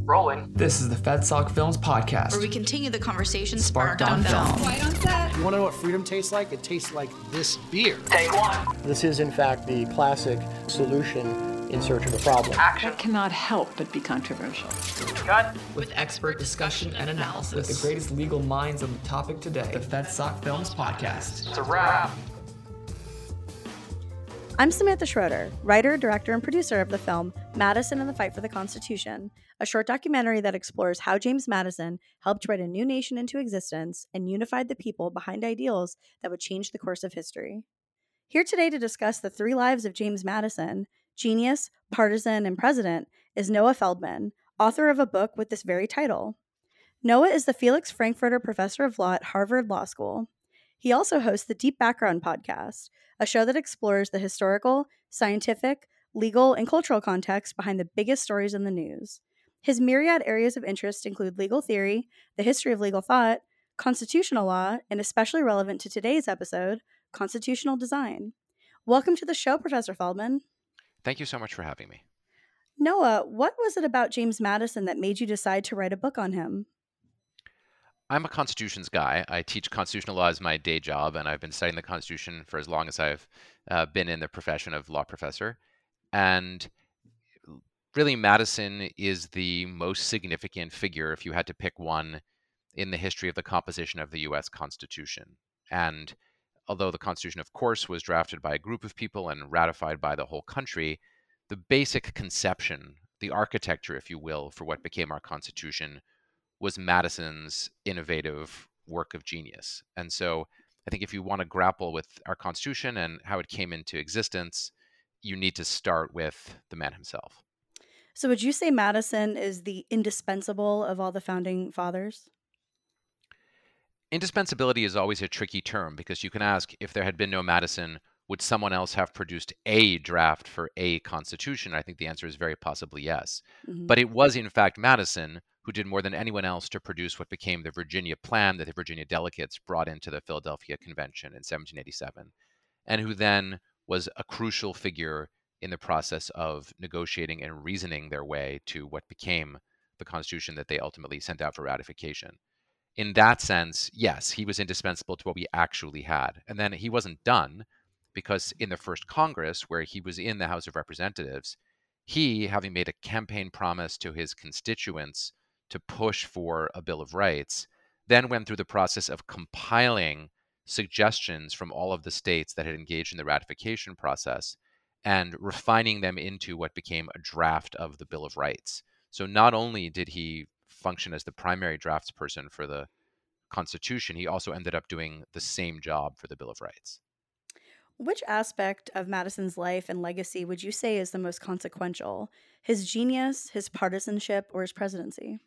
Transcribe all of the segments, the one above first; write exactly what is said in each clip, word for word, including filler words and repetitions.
Rolling. This is the FedSoc Films podcast, where we continue the conversation sparked, sparked on, on film. White on set. You want to know what freedom tastes like? It tastes like this beer. Take one. This is, in fact, the classic solution in search of a problem. Action. That cannot help but be controversial. Cut. With expert discussion and analysis. With the greatest legal minds on the topic today. The FedSoc Films podcast. It's a wrap. I'm Samantha Schroeder, writer, director, and producer of the film Madison and the Fight for the Constitution, a short documentary that explores how James Madison helped write a new nation into existence and unified the people behind ideals that would change the course of history. Here today to discuss the three lives of James Madison, genius, partisan, and president, is Noah Feldman, author of a book with this very title. Noah is the Felix Frankfurter Professor of Law at Harvard Law School. He also hosts the Deep Background podcast, a show that explores the historical, scientific, legal, and cultural context behind the biggest stories in the news. His myriad areas of interest include legal theory, the history of legal thought, constitutional law, and especially relevant to today's episode, constitutional design. Welcome to the show, Professor Feldman. Thank you so much for having me. Noah, what was it about James Madison that made you decide to write a book on him? I'm a constitutions guy. I teach constitutional law as my day job, and I've been studying the Constitution for as long as I've uh, been in the profession of law professor. And really, Madison is the most significant figure, if you had to pick one, in the history of the composition of the U S Constitution. And although the Constitution, of course, was drafted by a group of people and ratified by the whole country, the basic conception, the architecture, if you will, for what became our Constitution was Madison's innovative work of genius. And so I think if you want to grapple with our Constitution and how it came into existence, you need to start with the man himself. So would you say Madison is the indispensable of all the founding fathers? Indispensability is always a tricky term because you can ask, if there had been no Madison, would someone else have produced a draft for a constitution? I think the answer is very possibly yes. Mm-hmm. But it was, in fact, Madison who did more than anyone else to produce what became the Virginia Plan that the Virginia delegates brought into the Philadelphia Convention in seventeen eighty-seven, and who then was a crucial figure in the process of negotiating and reasoning their way to what became the Constitution that they ultimately sent out for ratification. In that sense, yes, he was indispensable to what we actually had. And then he wasn't done, because in the first Congress, where he was in the House of Representatives, he, having made a campaign promise to his constituents to push for a Bill of Rights, then went through the process of compiling suggestions from all of the states that had engaged in the ratification process and refining them into what became a draft of the Bill of Rights. So not only did he function as the primary draftsperson for the Constitution, he also ended up doing the same job for the Bill of Rights. Which aspect of Madison's life and legacy would you say is the most consequential? His genius, his partisanship, or his presidency?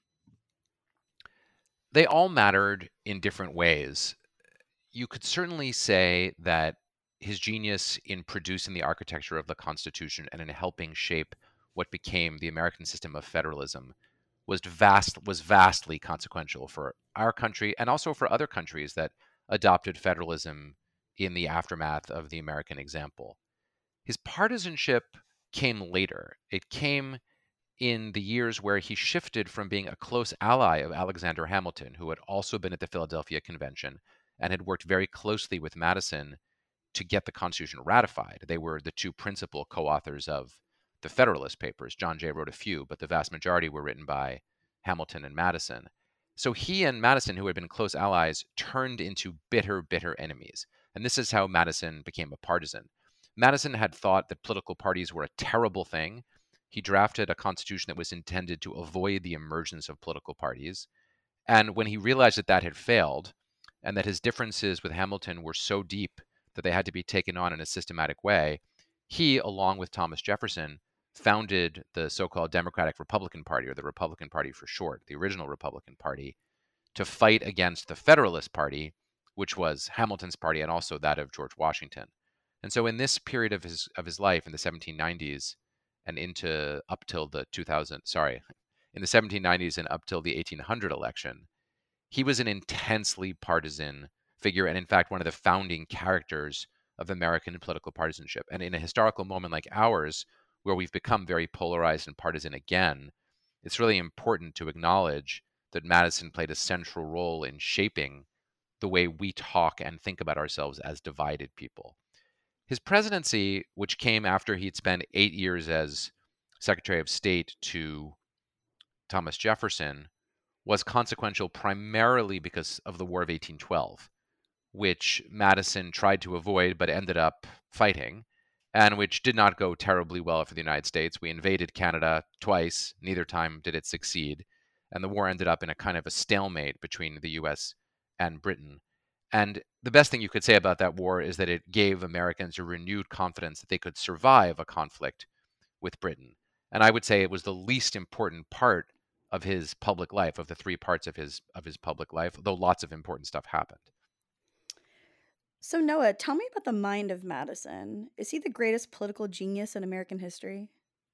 They all mattered in different ways. You could certainly say that his genius in producing the architecture of the Constitution and in helping shape what became the American system of federalism was vast was vastly consequential for our country and also for other countries that adopted federalism in the aftermath of the American example. His partisanship came later. It came in the years where he shifted from being a close ally of Alexander Hamilton, who had also been at the Philadelphia Convention and had worked very closely with Madison to get the Constitution ratified. They were the two principal co-authors of the Federalist Papers. John Jay wrote a few, but the vast majority were written by Hamilton and Madison. So he and Madison, who had been close allies, turned into bitter, bitter enemies. And this is how Madison became a partisan. Madison had thought that political parties were a terrible thing. He drafted a constitution that was intended to avoid the emergence of political parties. And when he realized that that had failed, and that his differences with Hamilton were so deep that they had to be taken on in a systematic way, he, along with Thomas Jefferson, founded the so-called Democratic Republican Party, or the Republican Party for short, the original Republican Party, to fight against the Federalist Party, which was Hamilton's party and also that of George Washington. And so in this period of his of his life in the seventeen nineties and into up till the two thousand, sorry, in the seventeen nineties and up till the eighteen hundred election, he was an intensely partisan figure and in fact one of the founding characters of American political partisanship. And in a historical moment like ours, where we've become very polarized and partisan again, it's really important to acknowledge that Madison played a central role in shaping the way we talk and think about ourselves as divided people. His presidency, which came after he'd spent eight years as Secretary of State to Thomas Jefferson, was consequential primarily because of the War of eighteen twelve, which Madison tried to avoid but ended up fighting, and which did not go terribly well for the United States. We invaded Canada twice. Neither time did it succeed. And the war ended up in a kind of a stalemate between the U S and Britain. And the best thing you could say about that war is that it gave Americans a renewed confidence that they could survive a conflict with Britain. And I would say it was the least important part of his public life, of the three parts of his of his public life, though lots of important stuff happened. So Noah, tell me about the mind of Madison. Is he the greatest political genius in American history?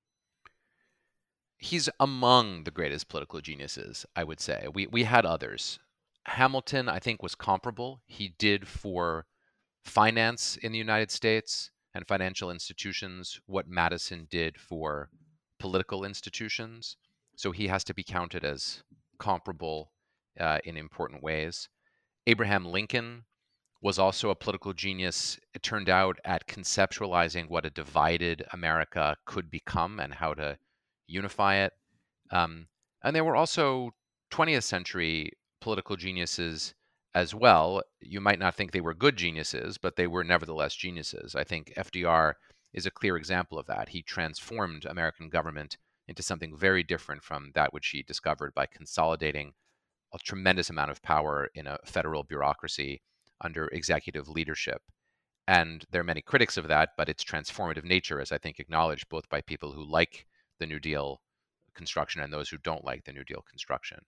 He's among the greatest political geniuses, I would say. We we had others. Hamilton, I think, was comparable. He did for finance in the United States and financial institutions what Madison did for political institutions. So he has to be counted as comparable uh, in important ways. Abraham Lincoln was also a political genius, it turned out, at conceptualizing what a divided America could become and how to unify it. Um, and there were also twentieth century political geniuses as well. You might not think they were good geniuses, but they were nevertheless geniuses. I think F D R is a clear example of that. He transformed American government into something very different from that which he discovered by consolidating a tremendous amount of power in a federal bureaucracy under executive leadership. And there are many critics of that, but its transformative nature is, I think, acknowledged both by people who like the New Deal construction and those who don't like the New Deal construction.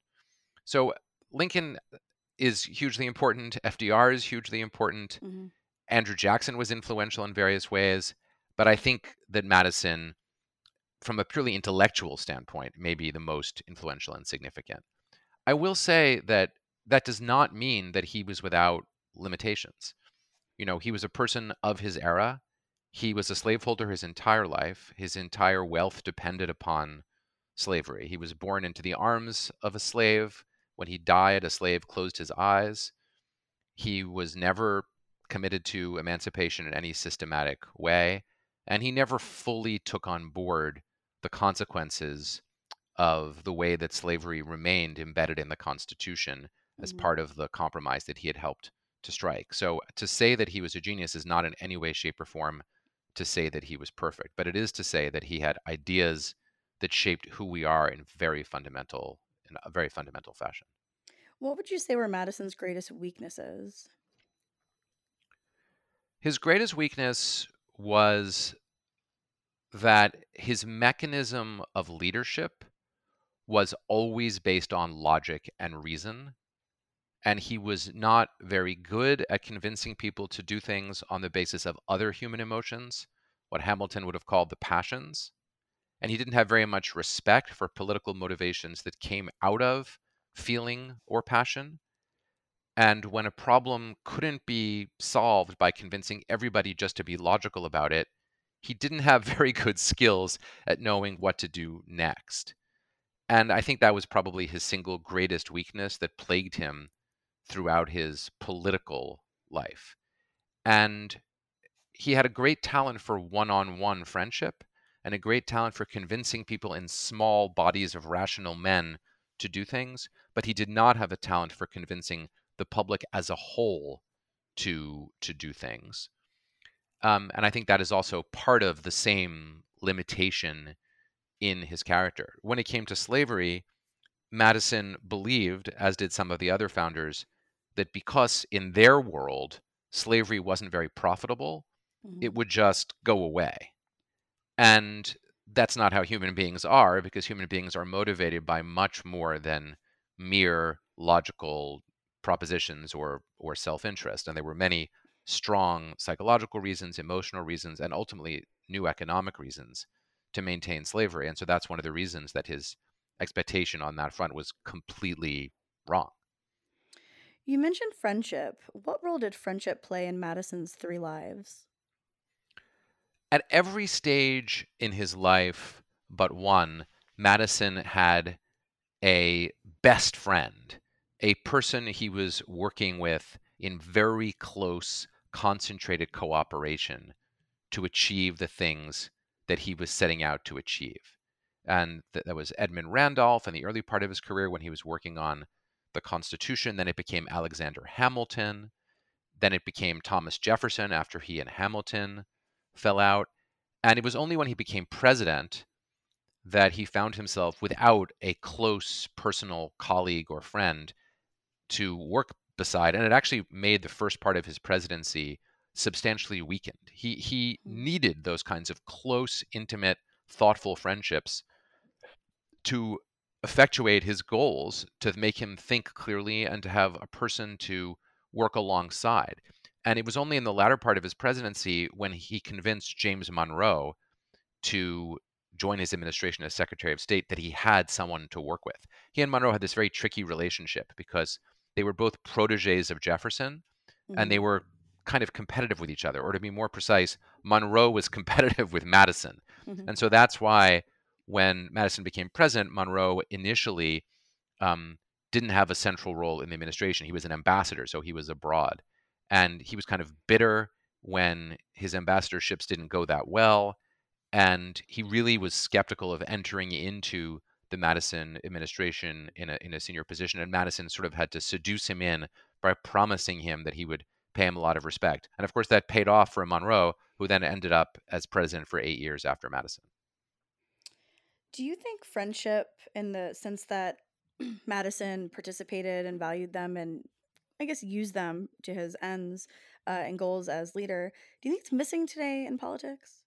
So Lincoln is hugely important. F D R is hugely important. Mm-hmm. Andrew Jackson was influential in various ways. But I think that Madison, from a purely intellectual standpoint, may be the most influential and significant. I will say that that does not mean that he was without limitations. You know, he was a person of his era. He was a slaveholder his entire life. His entire wealth depended upon slavery. He was born into the arms of a slave. When he died, a slave closed his eyes. He was never committed to emancipation in any systematic way, and he never fully took on board the consequences of the way that slavery remained embedded in the Constitution as mm-hmm. part of the compromise that he had helped to strike. So to say that he was a genius is not in any way, shape, or form to say that he was perfect, but it is to say that he had ideas that shaped who we are in very fundamental, in a very fundamental fashion. What would you say were Madison's greatest weaknesses? His greatest weakness was that his mechanism of leadership was always based on logic and reason. And he was not very good at convincing people to do things on the basis of other human emotions, what Hamilton would have called the passions. And he didn't have very much respect for political motivations that came out of feeling or passion. And when a problem couldn't be solved by convincing everybody just to be logical about it, he didn't have very good skills at knowing what to do next. And I think that was probably his single greatest weakness that plagued him throughout his political life. And he had a great talent for one-on-one friendship and a great talent for convincing people in small bodies of rational men to do things, but he did not have a talent for convincing the public as a whole to, to do things. Um, and I think that is also part of the same limitation in his character. When it came to slavery, Madison believed, as did some of the other founders, that because in their world, slavery wasn't very profitable, mm-hmm. it would just go away. And that's not how human beings are, because human beings are motivated by much more than mere logical propositions or, or self-interest. And there were many strong psychological reasons, emotional reasons, and ultimately new economic reasons to maintain slavery. And so that's one of the reasons that his expectation on that front was completely wrong. You mentioned friendship. What role did friendship play in Madison's three lives? At every stage in his life but one, Madison had a best friend, a person he was working with in very close, concentrated cooperation to achieve the things that he was setting out to achieve. And th- that was Edmund Randolph in the early part of his career when he was working on the Constitution. Then it became Alexander Hamilton. Then it became Thomas Jefferson after he and Hamilton fell out. And it was only when he became president that he found himself without a close personal colleague or friend to work beside. And it actually made the first part of his presidency substantially weakened. He he needed those kinds of close, intimate, thoughtful friendships to effectuate his goals, to make him think clearly, and to have a person to work alongside. And it was only in the latter part of his presidency when he convinced James Monroe to join his administration as Secretary of State that he had someone to work with. He and Monroe had this very tricky relationship because they were both proteges of Jefferson, mm-hmm. and they were kind of competitive with each other. Or to be more precise, Monroe was competitive with Madison. Mm-hmm. And so that's why when Madison became president, Monroe initially um, didn't have a central role in the administration. He was an ambassador, so he was abroad. And he was kind of bitter when his ambassadorships didn't go that well. And he really was skeptical of entering into the Madison administration in a in a senior position. And Madison sort of had to seduce him in by promising him that he would pay him a lot of respect. And of course, that paid off for Monroe, who then ended up as president for eight years after Madison. Do you think friendship, in the sense that Madison participated and valued them and I guess used them to his ends uh, and goals as leader, do you think it's missing today in politics?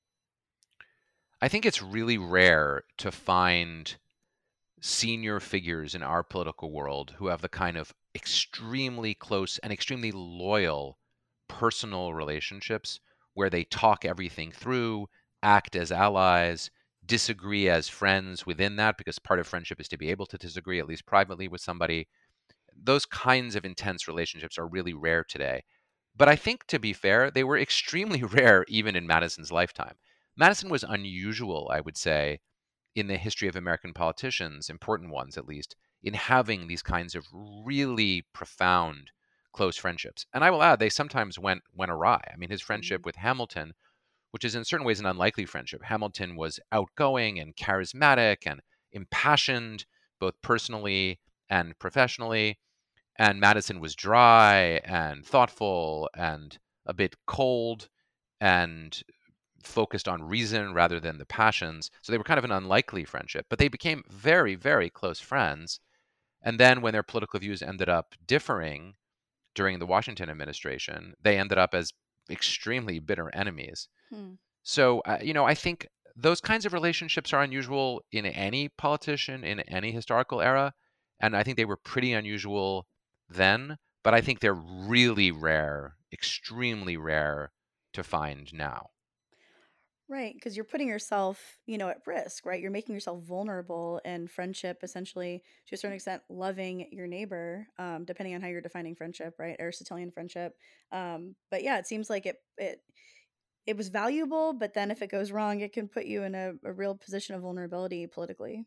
I think it's really rare to find senior figures in our political world who have the kind of extremely close and extremely loyal personal relationships where they talk everything through, act as allies, disagree as friends within that, because part of friendship is to be able to disagree, at least privately, with somebody. Those kinds of intense relationships are really rare today. But I think, to be fair, they were extremely rare even in Madison's lifetime. Madison was unusual, I would say, in the history of American politicians, important ones at least, in having these kinds of really profound close friendships. And I will add, they sometimes went went awry. I mean, his friendship with Hamilton, which is in certain ways an unlikely friendship. Hamilton was outgoing and charismatic and impassioned, both personally and professionally. And Madison was dry and thoughtful and a bit cold and focused on reason rather than the passions. So they were kind of an unlikely friendship, but they became very, very close friends. And then when their political views ended up differing during the Washington administration, they ended up as extremely bitter enemies. Hmm. So, uh, you know, I think those kinds of relationships are unusual in any politician, in any historical era. And I think they were pretty unusual then, but I think they're really rare, extremely rare to find now. Right, because you're putting yourself, you know, at risk, right? You're making yourself vulnerable in friendship, essentially, to a certain extent, loving your neighbor, um, depending on how you're defining friendship, right? Aristotelian friendship. Um, but yeah, it seems like it it it was valuable, but then if it goes wrong, it can put you in a, a real position of vulnerability politically.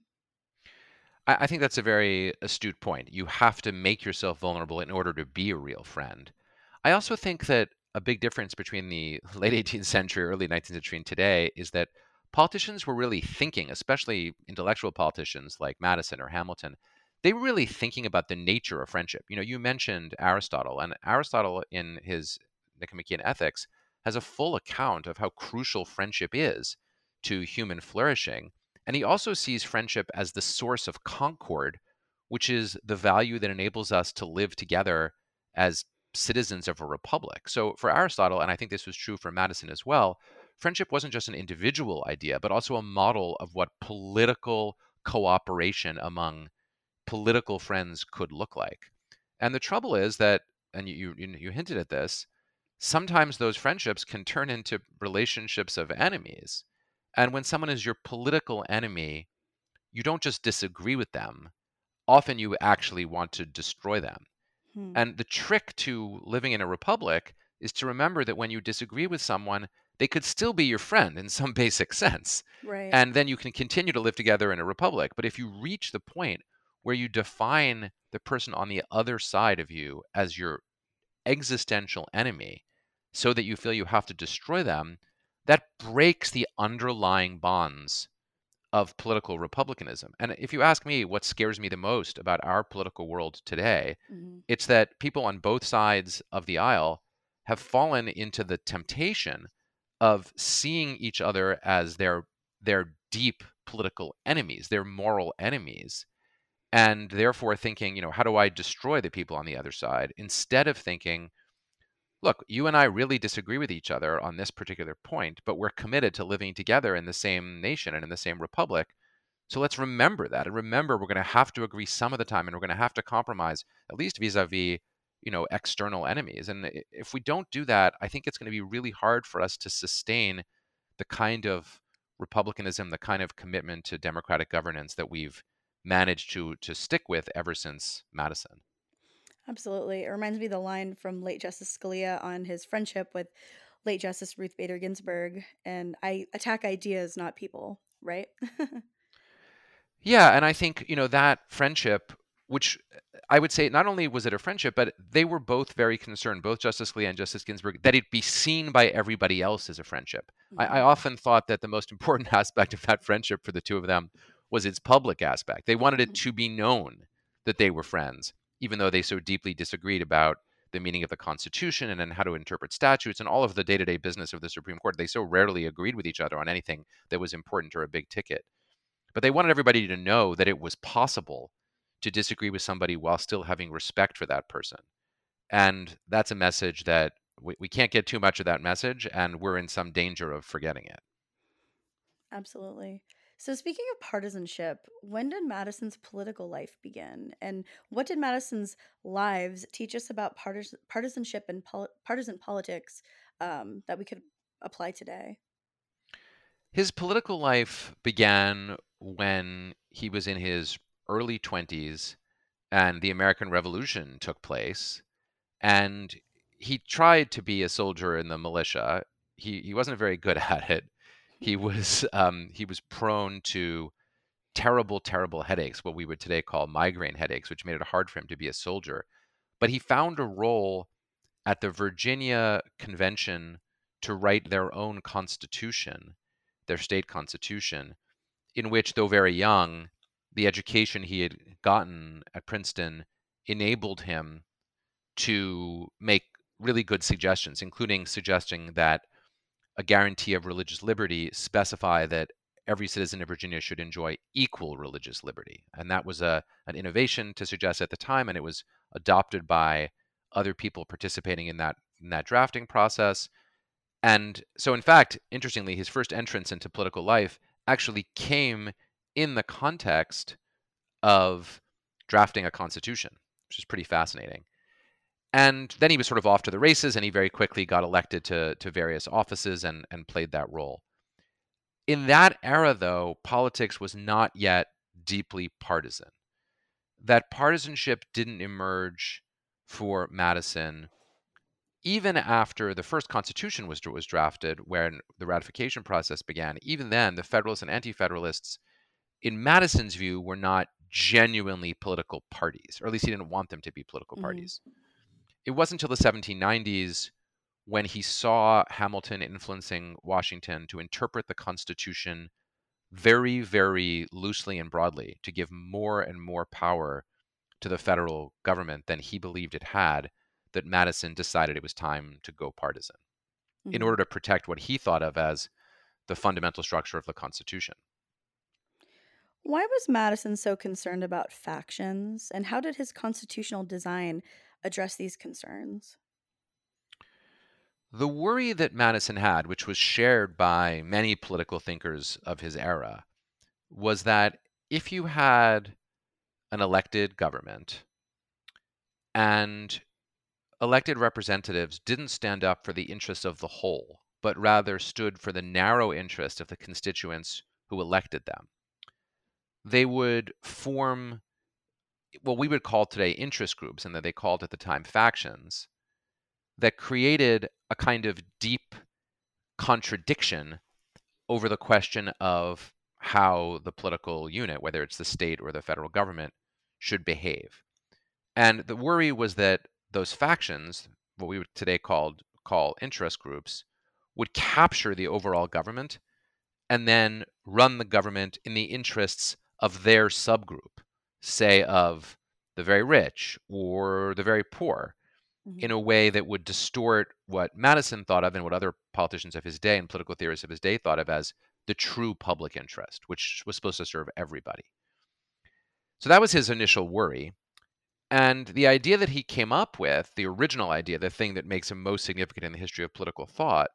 I, I think that's a very astute point. You have to make yourself vulnerable in order to be a real friend. I also think that a big difference between the late eighteenth century, early nineteenth century, and today is that politicians were really thinking, especially intellectual politicians like Madison or Hamilton, they were really thinking about the nature of friendship. You know, you mentioned Aristotle, and Aristotle in his Nicomachean Ethics has a full account of how crucial friendship is to human flourishing. And he also sees friendship as the source of concord, which is the value that enables us to live together as citizens of a republic. So for Aristotle, and I think this was true for Madison as well, friendship wasn't just an individual idea, but also a model of what political cooperation among political friends could look like. And the trouble is that, and you you, you hinted at this, sometimes those friendships can turn into relationships of enemies. And when someone is your political enemy, you don't just disagree with them. Often you actually want to destroy them. And the trick to living in a republic is to remember that when you disagree with someone, they could still be your friend in some basic sense. Right. And then you can continue to live together in a republic. But if you reach the point where you define the person on the other side of you as your existential enemy so that you feel you have to destroy them, that breaks the underlying bonds of political republicanism. And if you ask me what scares me the most about our political world today, Mhm. it's that people on both sides of the aisle have fallen into the temptation of seeing each other as their their deep political enemies, their moral enemies, and therefore thinking, you know, how do I destroy the people on the other side, instead of thinking, look, you and I really disagree with each other on this particular point, but we're committed to living together in the same nation and in the same republic. So let's remember that, and remember we're going to have to agree some of the time, and we're going to have to compromise, at least vis-a-vis, you know, external enemies. And i- if we don't do that, I think it's going to be really hard for us to sustain the kind of republicanism, the kind of commitment to democratic governance that we've managed to to stick with ever since Madison. Absolutely. It reminds me of the line from late Justice Scalia on his friendship with late Justice Ruth Bader Ginsburg. And I attack ideas, not people, right? Yeah, and I think, you know, that friendship, which I would say not only was it a friendship, but they were both very concerned, both Justice Scalia and Justice Ginsburg, that it be seen by everybody else as a friendship. I, I Mhm. often thought that the most important aspect of that friendship for the two of them was its public aspect. They wanted it to be known that they were friends, even though they so deeply disagreed about the meaning of the Constitution and then how to interpret statutes and all of the day-to-day business of the Supreme Court. They so rarely agreed with each other on anything that was important or a big ticket. But they wanted everybody to know that it was possible to disagree with somebody while still having respect for that person. And that's a message that we, we can't get too much of that message, and we're in some danger of forgetting it. Absolutely. So, speaking of partisanship, when did Madison's political life begin? And what did Madison's lives teach us about partis- partisanship and pol- partisan politics um, that we could apply today? His political life began when he was in his early twenties and the American Revolution took place. And he tried to be a soldier in the militia. He, he wasn't very good at it. He was um, he was prone to terrible, terrible headaches, what we would today call migraine headaches, which made it hard for him to be a soldier. But he found a role at the Virginia Convention to write their own constitution, their state constitution, in which, though very young, the education he had gotten at Princeton enabled him to make really good suggestions, including suggesting that a guarantee of religious liberty specify that every citizen of Virginia should enjoy equal religious liberty. And that was a, an innovation to suggest at the time, and it was adopted by other people participating in that in that drafting process. And so, in fact, interestingly, his first entrance into political life actually came in the context of drafting a constitution, which is pretty fascinating. And then he was sort of off to the races, and he very quickly got elected to, to various offices and, and played that role. In that era, though, politics was not yet deeply partisan. That partisanship didn't emerge for Madison even after the first Constitution was, was drafted, when the ratification process began. Even then, the Federalists and Anti-Federalists, in Madison's view, were not genuinely political parties, or at least he didn't want them to be political Mhm. parties. It wasn't until the seventeen nineties when he saw Hamilton influencing Washington to interpret the Constitution very, very loosely and broadly, to give more and more power to the federal government than he believed it had, that Madison decided it was time to go partisan in Mhm. order to protect what he thought of as the fundamental structure of the Constitution. Why was Madison so concerned about factions, and how did his constitutional design address these concerns? The worry that Madison had, which was shared by many political thinkers of his era, was that if you had an elected government and elected representatives didn't stand up for the interests of the whole, but rather stood for the narrow interest of the constituents who elected them, they would form what we would call today interest groups, and that they called at the time factions, that created a kind of deep contradiction over the question of how the political unit, whether it's the state or the federal government, should behave. And the worry was that those factions, what we would today called, call interest groups, would capture the overall government and then run the government in the interests of their subgroup, say of the very rich or the very poor, mm-hmm. in a way that would distort what Madison thought of and what other politicians of his day and political theorists of his day thought of as the true public interest, which was supposed to serve everybody. So that was his initial worry. And the idea that he came up with, the original idea, the thing that makes him most significant in the history of political thought,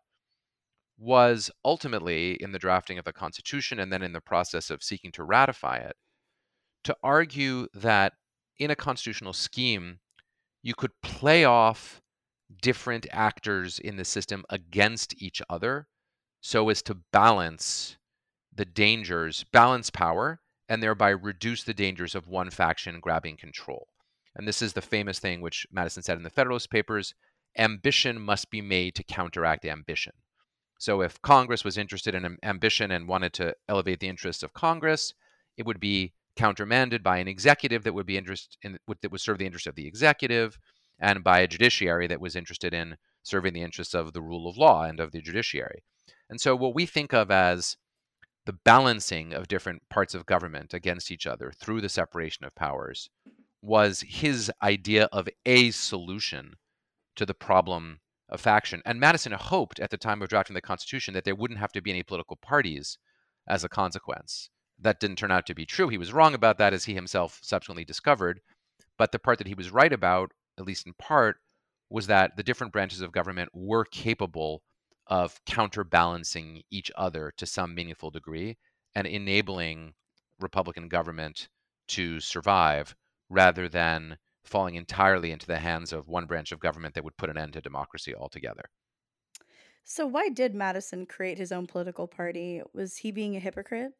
was ultimately in the drafting of the Constitution and then in the process of seeking to ratify it, to argue that in a constitutional scheme, you could play off different actors in the system against each other so as to balance the dangers, balance power, and thereby reduce the dangers of one faction grabbing control. And this is the famous thing which Madison said in the Federalist Papers: ambition must be made to counteract ambition. So if Congress was interested in ambition and wanted to elevate the interests of Congress, it would be countermanded by an executive that would be interest in, that would serve the interests of the executive, and by a judiciary that was interested in serving the interests of the rule of law and of the judiciary. And so what we think of as the balancing of different parts of government against each other through the separation of powers was his idea of a solution to the problem of faction. And Madison hoped at the time of drafting the Constitution that there wouldn't have to be any political parties as a consequence. That didn't turn out to be true. He was wrong about that, as he himself subsequently discovered. But the part that he was right about, at least in part, was that the different branches of government were capable of counterbalancing each other to some meaningful degree and enabling Republican government to survive, rather than falling entirely into the hands of one branch of government that would put an end to democracy altogether. So why did Madison create his own political party? Was he being a hypocrite?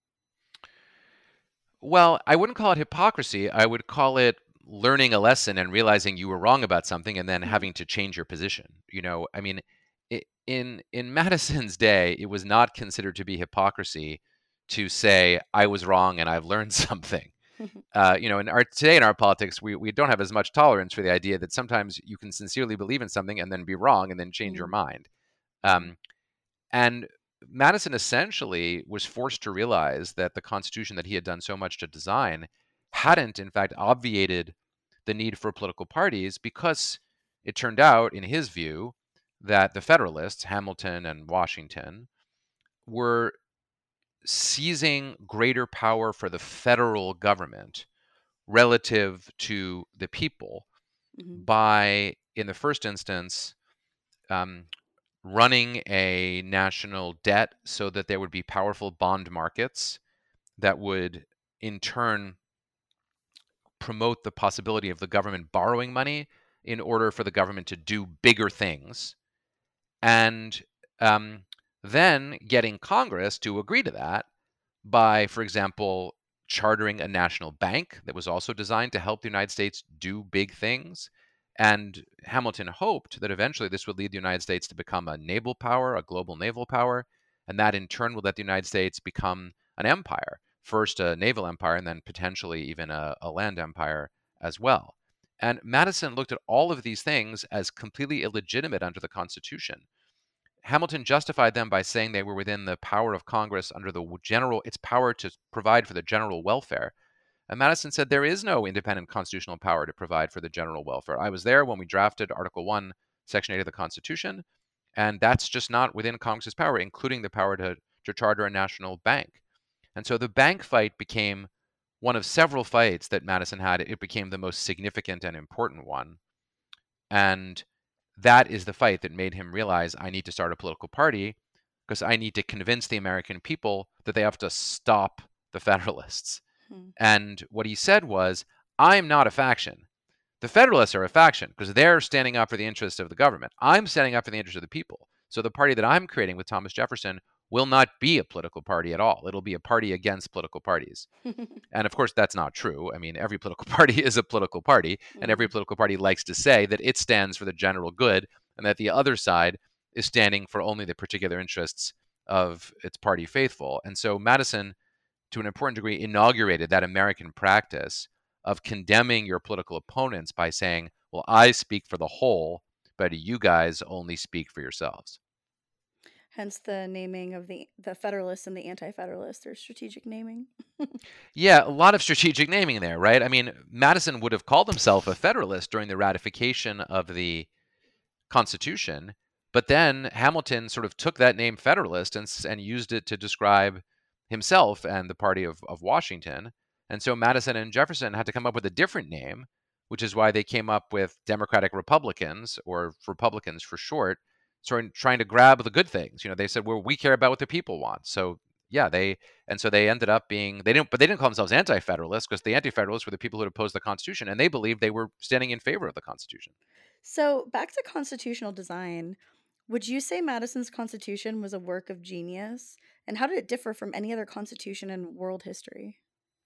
Well, I wouldn't call it hypocrisy. I would call it learning a lesson and realizing you were wrong about something and then having to change your position. You know, I mean, in in Madison's day, it was not considered to be hypocrisy to say, I was wrong and I've learned something. Uh, you know, in our today in our politics, we, we don't have as much tolerance for the idea that sometimes you can sincerely believe in something and then be wrong and then change mm-hmm. your mind. Um, and Madison essentially was forced to realize that the Constitution that he had done so much to design hadn't, in fact, obviated the need for political parties, because it turned out, in his view, that the Federalists, Hamilton and Washington, were seizing greater power for the federal government relative to the people mm-hmm. by, in the first instance, um, running a national debt so that there would be powerful bond markets that would, in turn, promote the possibility of the government borrowing money in order for the government to do bigger things, and um, then getting Congress to agree to that by, for example, chartering a national bank that was also designed to help the United States do big things. And Hamilton hoped that eventually this would lead the United States to become a naval power, a global naval power, and that in turn would let the United States become an empire, first a naval empire and then potentially even a, a land empire as well. And Madison looked at all of these things as completely illegitimate under the Constitution. Hamilton justified them by saying they were within the power of Congress under the general, its power to provide for the general welfare. And Madison said there is no independent constitutional power to provide for the general welfare. I was there when we drafted Article one, Section eight of the Constitution, and that's just not within Congress's power, including the power to, to charter a national bank. And so the bank fight became one of several fights that Madison had. It became the most significant and important one. And that is the fight that made him realize, I need to start a political party because I need to convince the American people that they have to stop the Federalists. Hmm. And what he said was, I'm not a faction. The Federalists are a faction because they're standing up for the interests of the government. I'm standing up for the interests of the people. So the party that I'm creating with Thomas Jefferson will not be a political party at all. It'll be a party against political parties. And of course, that's not true. I mean, every political party is a political party, and every political party likes to say that it stands for the general good and that the other side is standing for only the particular interests of its party faithful. And so Madison, to an important degree, inaugurated that American practice of condemning your political opponents by saying, well, I speak for the whole, but you guys only speak for yourselves. Hence the naming of the, the Federalists and the Anti-Federalists, their strategic naming. Yeah, a lot of strategic naming there, right? I mean, Madison would have called himself a Federalist during the ratification of the Constitution, but then Hamilton sort of took that name Federalist and, and used it to describe himself and the party of, of Washington. And so Madison and Jefferson had to come up with a different name, which is why they came up with Democratic Republicans, or Republicans for short, sort of trying to grab the good things. You know, they said, well, we care about what the people want. So yeah, they, and so they ended up being, they didn't, but they didn't call themselves anti-federalists, because the anti-federalists were the people who opposed the Constitution, and they believed they were standing in favor of the Constitution. So back to constitutional design, would you say Madison's Constitution was a work of genius? And how did it differ from any other constitution in world history?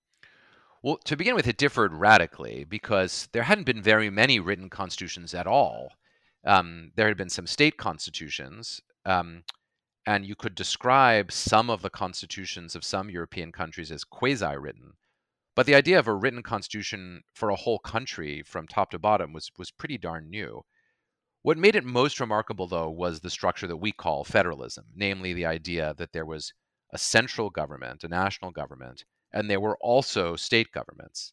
Well, to begin with, it differed radically because there hadn't been very many written constitutions at all. Um, there had been some state constitutions, um, and you could describe some of the constitutions of some European countries as quasi-written. But the idea of a written constitution for a whole country from top to bottom was, was pretty darn new. What made it most remarkable, though, was the structure that we call federalism, namely the idea that there was a central government, a national government, and there were also state governments.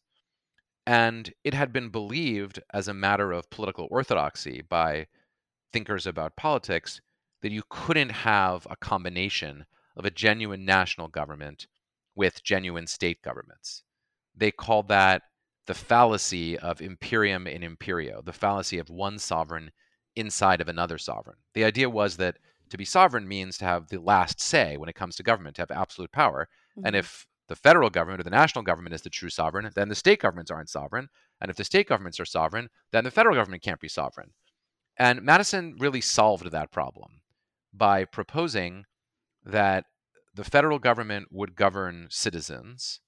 And it had been believed as a matter of political orthodoxy by thinkers about politics that you couldn't have a combination of a genuine national government with genuine state governments. They called that the fallacy of imperium in imperio, the fallacy of one sovereign inside of another sovereign. The idea was that to be sovereign means to have the last say when it comes to government, to have absolute power. Mm-hmm. And if the federal government or the national government is the true sovereign, then the state governments aren't sovereign. And if the state governments are sovereign, then the federal government can't be sovereign. And Madison really solved that problem by proposing that the federal government would govern citizens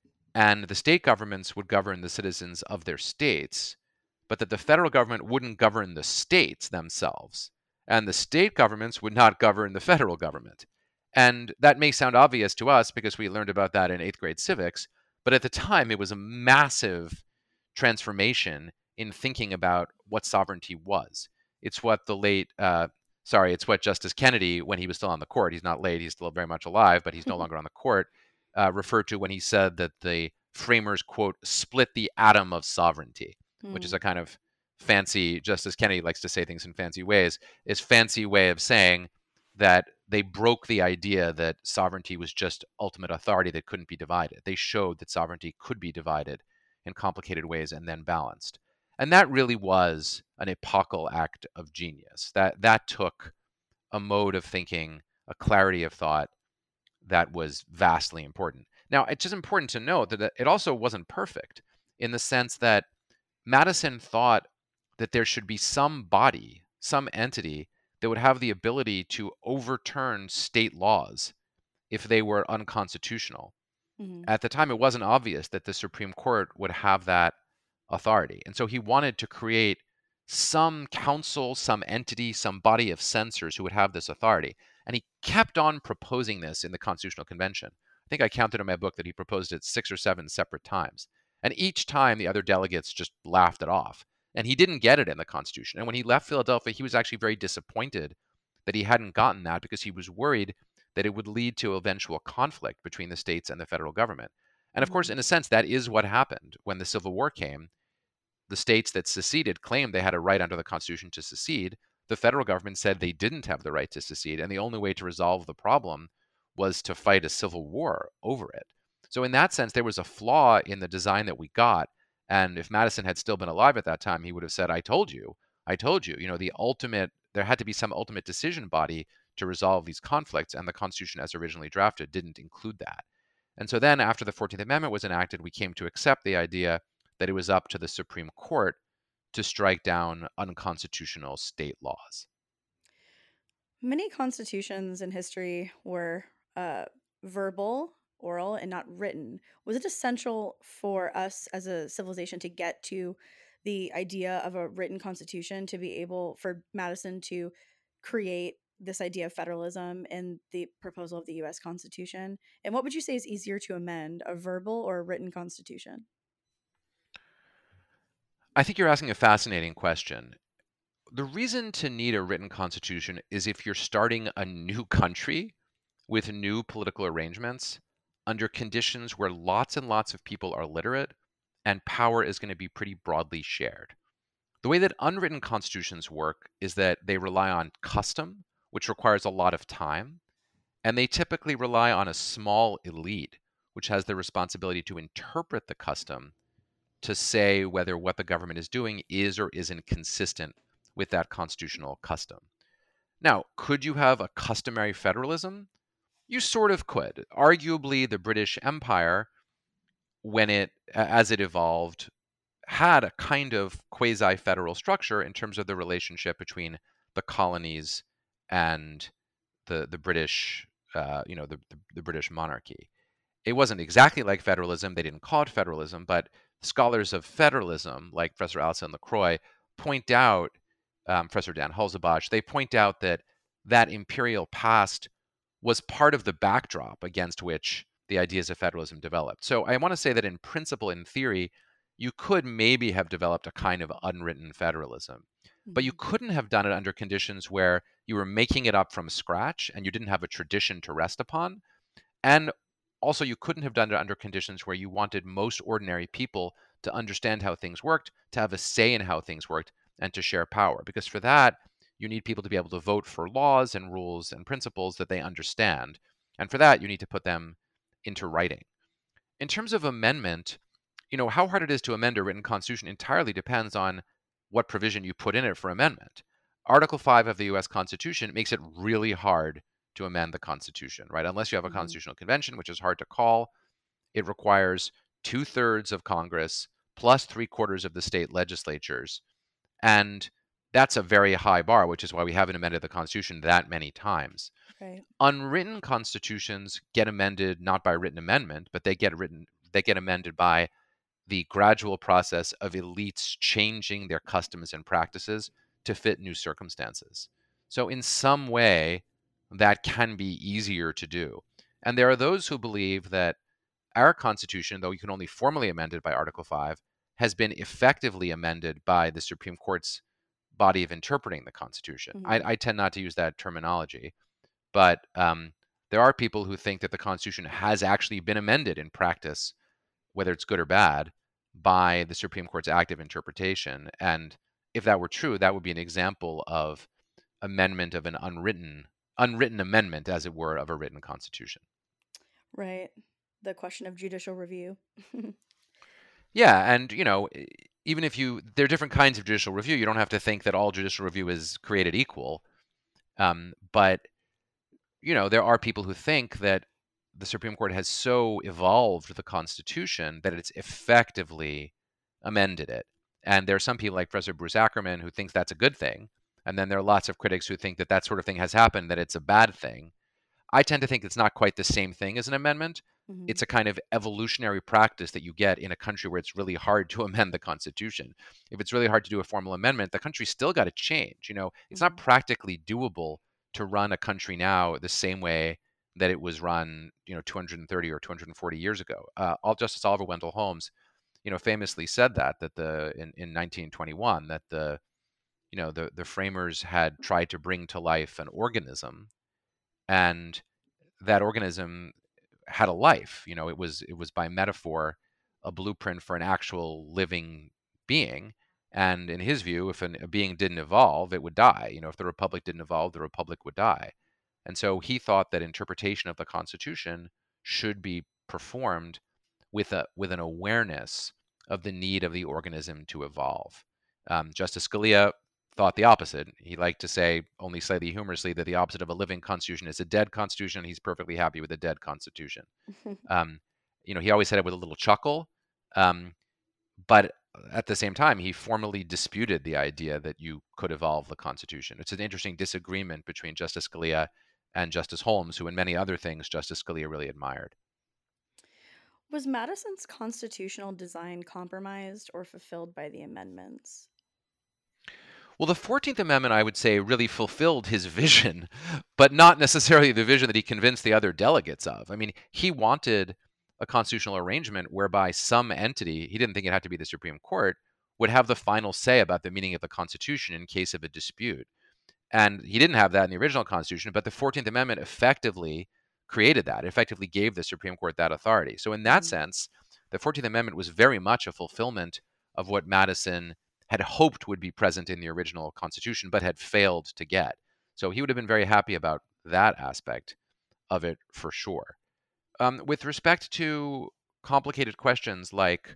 and the state governments would govern the citizens of their states, but that the federal government wouldn't govern the states themselves, and the state governments would not govern the federal government. And that may sound obvious to us because we learned about that in eighth grade civics, but at the time it was a massive transformation in thinking about what sovereignty was. It's what the late, uh, sorry, it's what Justice Kennedy, when he was still on the court, he's not late, he's still very much alive, but he's no longer on the court, uh, referred to when he said that the framers, quote, split the atom of sovereignty, mm. which is a kind of fancy, Justice Kennedy likes to say things in fancy ways, is fancy way of saying that they broke the idea that sovereignty was just ultimate authority that couldn't be divided. They showed that sovereignty could be divided in complicated ways and then balanced. And that really was an epochal act of genius. That that took a mode of thinking, a clarity of thought that was vastly important. Now, it's just important to note that it also wasn't perfect in the sense that Madison thought that there should be some body, some entity that would have the ability to overturn state laws if they were unconstitutional. Mm-hmm. At the time, it wasn't obvious that the Supreme Court would have that authority. And so he wanted to create some council, some entity, some body of censors who would have this authority. And he kept on proposing this in the Constitutional Convention. I think I counted in my book that he proposed it six or seven separate times. And each time the other delegates just laughed it off. And he didn't get it in the Constitution. And when he left Philadelphia, he was actually very disappointed that he hadn't gotten that because he was worried that it would lead to eventual conflict between the states and the federal government. And of course, in a sense, that is what happened when the Civil War came. The states that seceded claimed they had a right under the Constitution to secede. The federal government said they didn't have the right to secede. And the only way to resolve the problem was to fight a civil war over it. So in that sense, there was a flaw in the design that we got. And if Madison had still been alive at that time, he would have said, I told you, I told you, you know, the ultimate, there had to be some ultimate decision body to resolve these conflicts. And the Constitution as originally drafted didn't include that. And so then after the fourteenth Amendment was enacted, we came to accept the idea that it was up to the Supreme Court to strike down unconstitutional state laws. Many constitutions in history were uh, verbal, oral, and not written. Was it essential for us as a civilization to get to the idea of a written constitution to be able for Madison to create this idea of federalism in the proposal of the U S Constitution? And what would you say is easier to amend, a verbal or a written constitution? I think you're asking a fascinating question. The reason to need a written constitution is if you're starting a new country with new political arrangements under conditions where lots and lots of people are literate and power is going to be pretty broadly shared. The way that unwritten constitutions work is that they rely on custom, which requires a lot of time, and they typically rely on a small elite, which has the responsibility to interpret the custom to say whether what the government is doing is or isn't consistent with that constitutional custom. Now, could you have a customary federalism? You sort of could. Arguably, the British Empire, when it, as it evolved, had a kind of quasi-federal structure in terms of the relationship between the colonies and the the British, uh, you know, the, the the British monarchy. It wasn't exactly like federalism. They didn't call it federalism, but scholars of federalism, like Professor Alison Lacroix, point out, um, Professor Dan Hulsebach, they point out that that imperial past was part of the backdrop against which the ideas of federalism developed. So I want to say that in principle, in theory, you could maybe have developed a kind of unwritten federalism, but you couldn't have done it under conditions where you were making it up from scratch and you didn't have a tradition to rest upon. And also, you couldn't have done it under conditions where you wanted most ordinary people to understand how things worked, to have a say in how things worked, and to share power. Because for that, you need people to be able to vote for laws and rules and principles that they understand. And for that, you need to put them into writing. In terms of amendment, you know, how hard it is to amend a written constitution entirely depends on what provision you put in it for amendment. Article five of the U S Constitution makes it really hard to amend the Constitution, right? Unless you have a mm-hmm. constitutional convention, which is hard to call. It requires two-thirds of Congress plus three-quarters of the state legislatures. And that's a very high bar, which is why we haven't amended the Constitution that many times. Right. Unwritten constitutions get amended not by written amendment, but they get written, they get amended by the gradual process of elites changing their customs and practices to fit new circumstances. So in some way, that can be easier to do. And there are those who believe that our Constitution, though you can only formally amend it by Article five, has been effectively amended by the Supreme Court's body of interpreting the Constitution. Mm-hmm. I, I tend not to use that terminology, but um, there are people who think that the Constitution has actually been amended in practice, whether it's good or bad, by the Supreme Court's active interpretation. And if that were true, that would be an example of amendment of an unwritten unwritten amendment, as it were, of a written constitution. Right. The question of judicial review. Yeah. And, you know, even if you, there are different kinds of judicial review. You don't have to think that all judicial review is created equal. Um, but, you know, there are people who think that the Supreme Court has so evolved the Constitution that it's effectively amended it. And there are some people like Professor Bruce Ackerman who thinks that's a good thing. And then there are lots of critics who think that that sort of thing has happened, that it's a bad thing. I tend to think it's not quite the same thing as an amendment. Mm-hmm. It's a kind of evolutionary practice that you get in a country where it's really hard to amend the Constitution. If it's really hard to do a formal amendment, the country's still got to change. You know, it's mm-hmm. not practically doable to run a country now the same way that it was run, you know, two hundred thirty or two hundred forty years ago. Uh, all Justice Oliver Wendell Holmes, you know, famously said that that the in, in nineteen twenty-one that the you know, the, the framers had tried to bring to life an organism, and that organism had a life. You know, it was it was by metaphor a blueprint for an actual living being. And in his view, if an, a being didn't evolve, it would die. You know, if the Republic didn't evolve, the Republic would die. And so he thought that interpretation of the Constitution should be performed with a with an awareness of the need of the organism to evolve. Um, Justice Scalia thought the opposite. He liked to say, only slightly humorously, that the opposite of a living constitution is a dead constitution. He's perfectly happy with a dead constitution. um, you know, he always said it with a little chuckle, um, but at the same time, he formally disputed the idea that you could evolve the Constitution. It's an interesting disagreement between Justice Scalia and Justice Holmes, who in many other things Justice Scalia really admired. Was Madison's constitutional design compromised or fulfilled by the amendments? Well, the fourteenth Amendment, I would say, really fulfilled his vision, but not necessarily the vision that he convinced the other delegates of. I mean, he wanted a constitutional arrangement whereby some entity, he didn't think it had to be the Supreme Court, would have the final say about the meaning of the Constitution in case of a dispute. And he didn't have that in the original Constitution, but the fourteenth Amendment effectively created that, effectively gave the Supreme Court that authority. So in that mm-hmm. sense, the fourteenth Amendment was very much a fulfillment of what Madison had hoped would be present in the original Constitution, but had failed to get. So he would have been very happy about that aspect of it for sure. Um, with respect to complicated questions like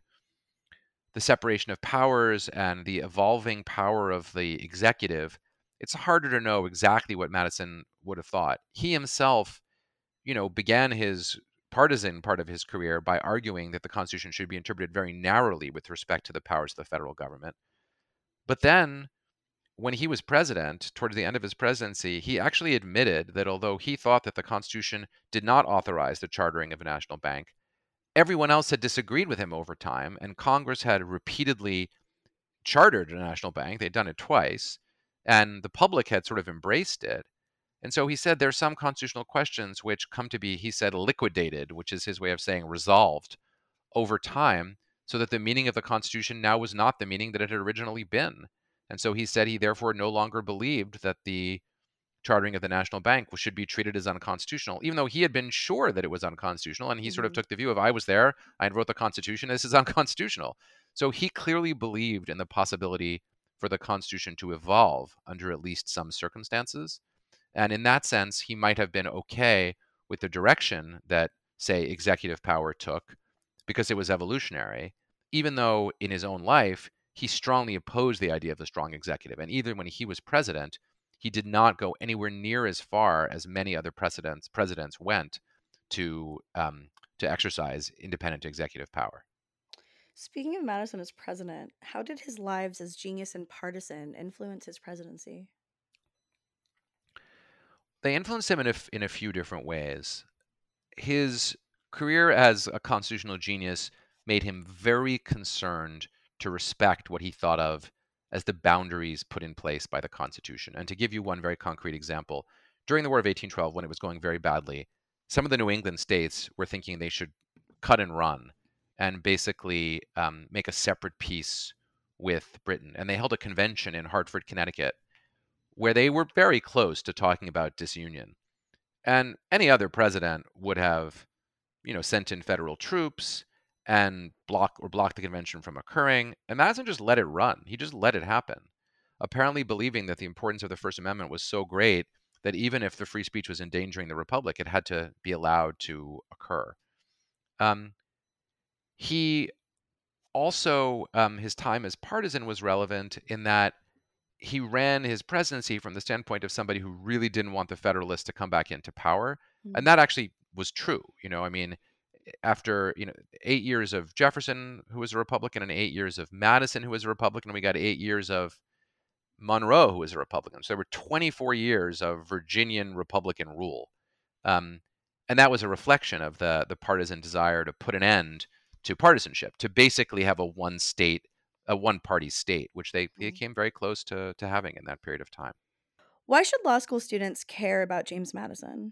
the separation of powers and the evolving power of the executive, it's harder to know exactly what Madison would have thought. He himself, you know, began his partisan part of his career by arguing that the Constitution should be interpreted very narrowly with respect to the powers of the federal government. But then, when he was president, towards the end of his presidency, he actually admitted that although he thought that the Constitution did not authorize the chartering of a national bank, everyone else had disagreed with him over time, and Congress had repeatedly chartered a national bank. They'd done it twice, and the public had sort of embraced it. And so he said there's some constitutional questions which come to be, he said, liquidated, which is his way of saying resolved over time, so that the meaning of the Constitution now was not the meaning that it had originally been. And so he said he therefore no longer believed that the chartering of the national bank should be treated as unconstitutional, even though he had been sure that it was unconstitutional. And he mm-hmm. sort of took the view of, I was there, I wrote the Constitution, this is unconstitutional. So he clearly believed in the possibility for the Constitution to evolve under at least some circumstances. And in that sense, he might have been okay with the direction that, say, executive power took, because it was evolutionary, even though in his own life, he strongly opposed the idea of the strong executive. And even when he was president, he did not go anywhere near as far as many other presidents presidents went to um, to exercise independent executive power. Speaking of Madison as president, how did his lives as genius and partisan influence his presidency? They influenced him in a, in a few different ways. His career as a constitutional genius made him very concerned to respect what he thought of as the boundaries put in place by the Constitution. And to give you one very concrete example, during the War of eighteen twelve, when it was going very badly, some of the New England states were thinking they should cut and run and basically um, make a separate peace with Britain. And they held a convention in Hartford, Connecticut, where they were very close to talking about disunion. And any other president would have, you know, sent in federal troops and block or block the convention from occurring. And Madison just let it run. He just let it happen, apparently believing that the importance of the First Amendment was so great that even if the free speech was endangering the Republic, it had to be allowed to occur. Um, he also, um, his time as partisan was relevant in that he ran his presidency from the standpoint of somebody who really didn't want the Federalists to come back into power. Mm-hmm. And that actually was true. You know, I mean, after, you know, eight years of Jefferson, who was a Republican, and eight years of Madison, who was a Republican, we got eight years of Monroe, who was a Republican. So there were twenty-four years of Virginian Republican rule. Um, and that was a reflection of the, the partisan desire to put an end to partisanship, to basically have a one state, a one party state, which they, they came very close to, to having in that period of time. Why should law school students care about James Madison?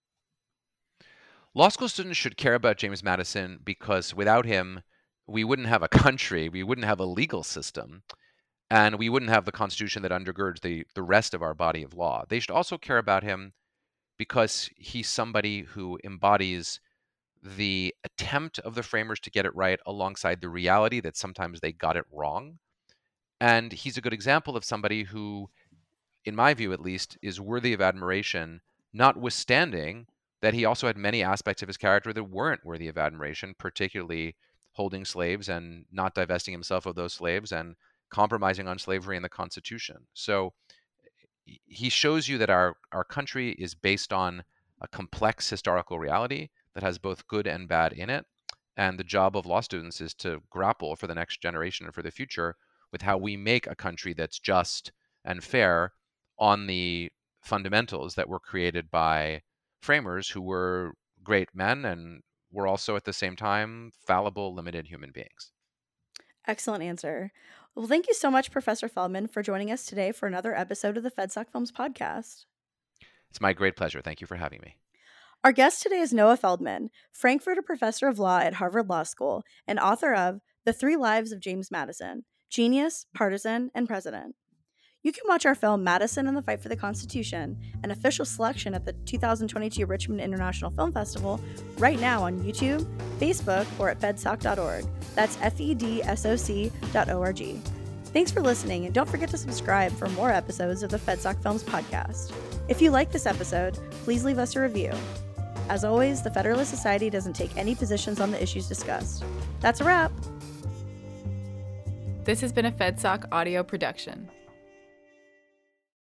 Law school students should care about James Madison because without him, we wouldn't have a country, we wouldn't have a legal system, and we wouldn't have the Constitution that undergirds the, the rest of our body of law. They should also care about him because he's somebody who embodies the attempt of the framers to get it right alongside the reality that sometimes they got it wrong. And he's a good example of somebody who, in my view at least, is worthy of admiration, notwithstanding that he also had many aspects of his character that weren't worthy of admiration, particularly holding slaves and not divesting himself of those slaves and compromising on slavery in the Constitution. So he shows you that our, our country is based on a complex historical reality that has both good and bad in it. And the job of law students is to grapple for the next generation and for the future with how we make a country that's just and fair on the fundamentals that were created by framers who were great men and were also at the same time fallible, limited human beings. Excellent answer. Well, thank you so much, Professor Feldman, for joining us today for another episode of the FedSoc Films podcast. It's my great pleasure. Thank you for having me. Our guest today is Noah Feldman, Frankfurter Professor of Law at Harvard Law School and author of The Three Lives of James Madison: Genius, Partisan, and President. You can watch our film Madison and the Fight for the Constitution, an official selection at the two thousand twenty-two Richmond International Film Festival, right now on YouTube, Facebook, or at fedsoc dot org. That's F E D S O C dot O R G. Thanks for listening, and don't forget to subscribe for more episodes of the FedSoc Films podcast. If you like this episode, please leave us a review. As always, the Federalist Society doesn't take any positions on the issues discussed. That's a wrap. This has been a FedSoc audio production.